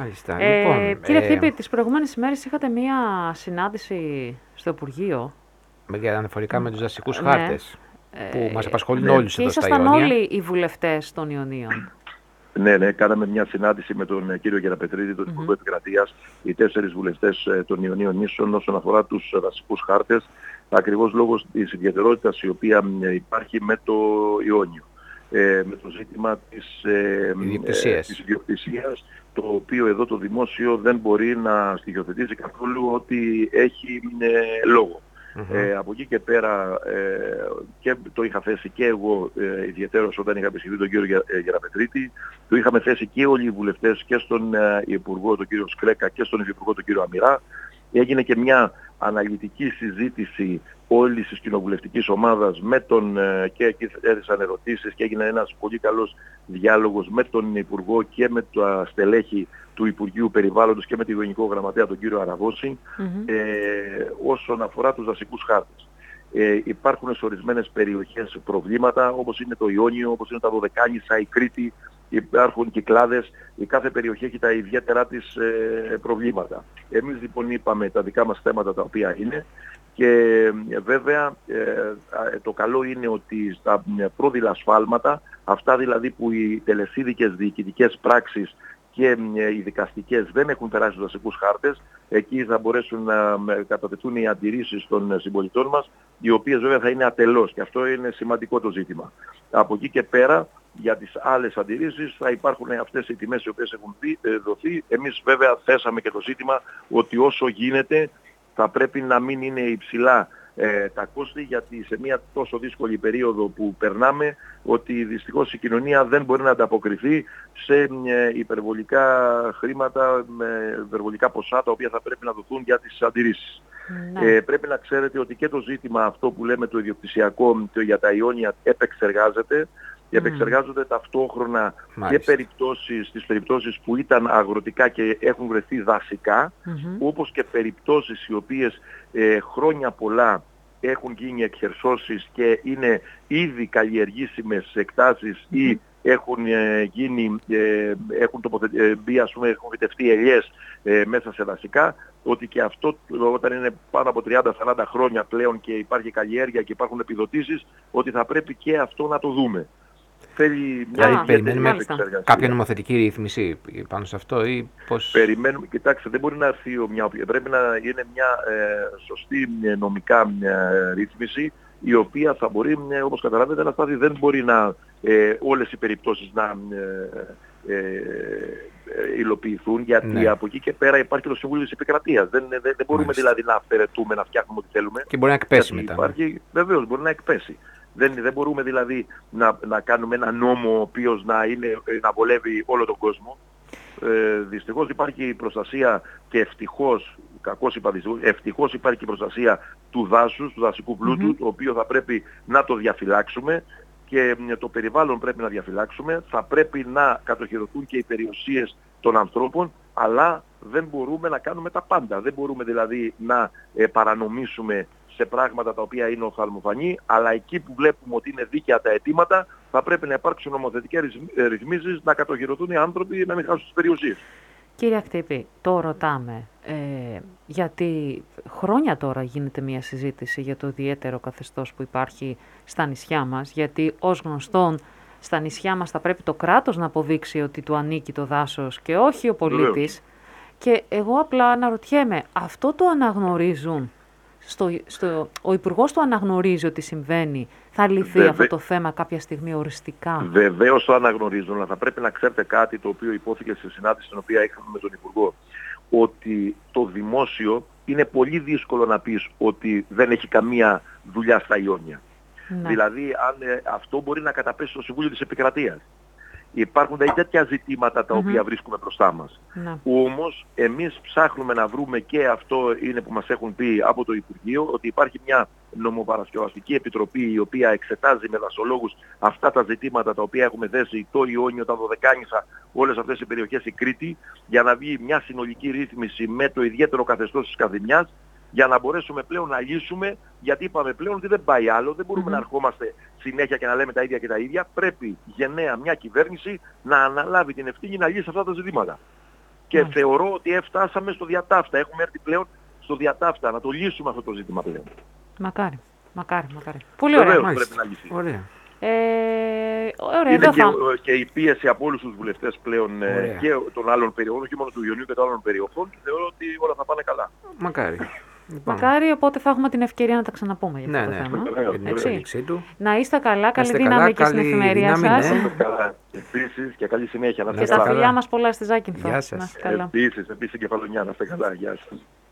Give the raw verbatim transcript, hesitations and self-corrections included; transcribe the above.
Μάλιστα. Ε, Λοιπόν, κύριε ε, Χτύπη, τις προηγούμενες ημέρες είχατε μία συνάντηση στο Υπουργείο. για αναφορικά με τους δασικούς Ε, ναι. χάρτες που μας απασχολούν Ναι, όλους Και εδώ στα ήσασταν Ιόνια. όλοι οι βουλευτές των Ιωνίων. ναι, ναι, κάναμε μια συνάντηση με τον κύριο Γεραπετρίδη, τον Υπουργό Mm-hmm. Επικρατείας, οι τέσσερις βουλευτές των Ιωνίων νήσων όσον αφορά τους δασικούς χάρτες, ακριβώς λόγω της ιδιαιτερότητας η οποία υπάρχει με το Ιόνιο. Ε, με το ζήτημα της, ε, ε, της ιδιοκτησίας, το οποίο εδώ το δημόσιο δεν μπορεί να στοιχειοθετήσει καθόλου ότι έχει ε, λόγο. Mm-hmm. Ε, από εκεί και πέρα ε, και το είχα θέσει και εγώ ε, ιδιαίτερος όταν είχα επισκεφθεί τον κύριο Γε, ε, Γεραπετρίτη, το είχαμε θέσει και όλοι οι βουλευτές και στον ε, Υπουργό τον κύριο Σκρέκα και στον Υφυπουργό τον κύριο Αμυρά. Έγινε και μια αναλυτική συζήτηση όλης της κοινοβουλευτικής ομάδας με τον, ε, και εκεί έθεσαν ερωτήσεις και έγινε ένας πολύ καλός διάλογος με τον Υπουργό και με τα στελέχη του Υπουργείου Περιβάλλοντος και με τη Γενικό Γραμματέα τον κύριο Αραβώση mm-hmm. ε, όσον αφορά τους δασικούς χάρτες. Ε, υπάρχουν σε ορισμένες περιοχές προβλήματα όπως είναι το Ιόνιο, όπως είναι τα Δωδεκάνησα, η Κρήτη, υπάρχουν κυκλάδες, η κάθε περιοχή έχει τα ιδιαίτερα της ε, προβλήματα. Εμείς λοιπόν είπαμε τα δικά μας θέματα τα οποία είναι και ε, βέβαια ε, το καλό είναι ότι στα πρόδειλα ασφάλματα, αυτά δηλαδή που οι τελεσίδικες διοικητικές πράξεις και οι δικαστικές δεν έχουν περάσει τους δασικούς χάρτες, εκεί θα μπορέσουν να κατατεθούν οι αντιρρήσεις των συμπολιτών μας, οι οποίες βέβαια θα είναι ατελώς και αυτό είναι σημαντικό το ζήτημα. Από εκεί και πέρα, για τις άλλες αντιρρήσεις θα υπάρχουν αυτές οι τιμές οι οποίες έχουν δοθεί. Εμείς βέβαια θέσαμε και το ζήτημα ότι όσο γίνεται θα πρέπει να μην είναι υψηλά ε, τα κόστη, γιατί σε μια τόσο δύσκολη περίοδο που περνάμε, ότι δυστυχώς η κοινωνία δεν μπορεί να ανταποκριθεί σε ε, υπερβολικά χρήματα, με υπερβολικά ποσά τα οποία θα πρέπει να δοθούν για τις αντιρρήσεις. Ναι. Ε, πρέπει να ξέρετε ότι και το ζήτημα αυτό που λέμε το ιδιοκτησιακό το για τα Ιόνια επεξεργάζεται. Mm. Επεξεργάζονται ταυτόχρονα Μάλιστα. και περιπτώσεις, στις περιπτώσεις που ήταν αγροτικά και έχουν βρεθεί δασικά, mm-hmm. όπως και περιπτώσεις οι οποίες ε, χρόνια πολλά έχουν γίνει εκχερσώσεις και είναι ήδη καλλιεργήσιμες εκτάσεις mm-hmm. ή έχουν ε, γίνει, ε, έχουν τοποθε, ε, ας πούμε, έχουν βιτευτεί ελιές ε, μέσα σε δασικά, ότι και αυτό όταν είναι πάνω από τριάντα σαράντα χρόνια πλέον και υπάρχει καλλιέργεια και υπάρχουν επιδοτήσεις, ότι θα πρέπει και αυτό να το δούμε. Θέλει μια δηλαδή, περιμένουμε επεξεργασία. Κάποια νομοθετική ρύθμιση πάνω σε αυτό ή πώς... Περιμένουμε, κοιτάξτε, δεν μπορεί να έρθει μια, πρέπει να είναι μια ε, σωστή νομικά μια ρύθμιση, η οποία θα μπορεί, όπως καταλαβαίνετε, να στάθει, δεν μπορεί να ε, όλες οι περιπτώσεις να ε, ε, υλοποιηθούν, γιατί ναι. από εκεί και πέρα υπάρχει το Συμβούλιο της Επικρατείας. Δεν, δεν, δεν μπορούμε Μάλιστα. δηλαδή να αφαιρετούμε, να φτιάχνουμε ό,τι θέλουμε. Και μπορεί να εκπέσει μετά. Υπάρχει, βεβαίως, μπορεί να εκπέσει. Δεν, δεν μπορούμε δηλαδή να, να κάνουμε ένα νόμο ο οποίος να, είναι, να βολεύει όλο τον κόσμο. Ε, δυστυχώς υπάρχει προστασία και ευτυχώς, κακώς είπα δυστυχώς, ευτυχώς υπάρχει η προστασία του δάσους, του δασικού πλούτου, mm-hmm. το οποίο θα πρέπει να το διαφυλάξουμε και το περιβάλλον πρέπει να διαφυλάξουμε. Θα πρέπει να κατοχυρωθούν και οι περιουσίες των ανθρώπων, αλλά δεν μπορούμε να κάνουμε τα πάντα. Δεν μπορούμε δηλαδή να ε, παρανομήσουμε σε πράγματα τα οποία είναι οφθαλμοφανή, αλλά εκεί που βλέπουμε ότι είναι δίκαια τα αιτήματα, θα πρέπει να υπάρξουν νομοθετικές ρυθμίσεις, να κατοχυρωθούν οι άνθρωποι να μην χάσουν τις περιουσίες. Κύριε Χτύπη, το ρωτάμε, ε, γιατί χρόνια τώρα γίνεται μια συζήτηση για το ιδιαίτερο καθεστώς που υπάρχει στα νησιά μας, γιατί ως γνωστόν στα νησιά μας θα πρέπει το κράτος να αποδείξει ότι του ανήκει το δάσος και όχι ο πολίτης. Βεβαίως. Και εγώ απλά αναρωτιέμαι, αυτό το αναγνωρίζουν? Στο, στο, ο Υπουργός το αναγνωρίζει ότι συμβαίνει? Θα λυθεί Βεβαι... αυτό το θέμα κάποια στιγμή οριστικά? Βεβαίως το αναγνωρίζουν, αλλά θα πρέπει να ξέρετε κάτι το οποίο υπόθηκε σε συνάντηση την οποία είχαμε με τον Υπουργό. Ότι το δημόσιο είναι πολύ δύσκολο να πεις ότι δεν έχει καμία δουλειά στα Ιόνια. Ναι. Δηλαδή αν, ε, αυτό μπορεί να καταπέσει στο Συμβούλιο της Επικρατείας. Υπάρχουν δηλαδή τέτοια ζητήματα τα οποία mm-hmm. βρίσκουμε μπροστά μας. Ναι. Όμως εμείς ψάχνουμε να βρούμε, και αυτό είναι που μας έχουν πει από το Υπουργείο, ότι υπάρχει μια νομοπαρασκευαστική επιτροπή η οποία εξετάζει με δασολόγους αυτά τα ζητήματα τα οποία έχουμε θέσει, το Ιόνιο, τα Δωδεκάνησα, όλες αυτές οι περιοχές, η Κρήτη, για να βγει μια συνολική ρύθμιση με το ιδιαίτερο καθεστώς της Καδημιάς, για να μπορέσουμε πλέον να λύσουμε, γιατί είπαμε πλέον ότι δεν πάει άλλο, δεν μπορούμε mm-hmm. να ερχόμαστε συνέχεια και να λέμε τα ίδια και τα ίδια. Πρέπει γενναία μια κυβέρνηση να αναλάβει την ευθύνη να λύσει αυτά τα ζητήματα. Και Μάλιστα. θεωρώ ότι φτάσαμε στο διατάφτα. Έχουμε έρθει πλέον στο διατάφτα, να το λύσουμε αυτό το ζήτημα πλέον. Μακάρι, μακάρι, μακάρι. Πολύ ωραία. Βεβαίως Μάλιστα. πρέπει να λυθεί. Ωραία. Ε, ωραία, Είναι εδώ και, θα... και η πίεση από όλους τους βουλευτές πλέον ε, Ωραία. και των άλλων περιοχών, όχι μόνο του Ιωνίου και των άλλων περιοχών, και θεωρώ ότι όλα θα πάνε καλά. Μακάρι. Λοιπόν, Μακάρι, οπότε θα έχουμε την ευκαιρία να τα ξαναπούμε για αυτό ναι, το ναι, θέμα. Βεβαίως, για την Έτσι. εξέλιξή του. Να είστε καλά, καλή είστε δύναμη καλά, και στην καλή εφημερία δύναμη, σας. ναι. Καλά. Επίσης και καλή συνέχεια. Να Και είστε τα καλά. φιλιά μας πολλά στη Ζάκυνθο. Γεια Να σας. είστε καλά. Επίσης, επίσης Κεφαλονιά. Να είστε καλά. Γεια σας.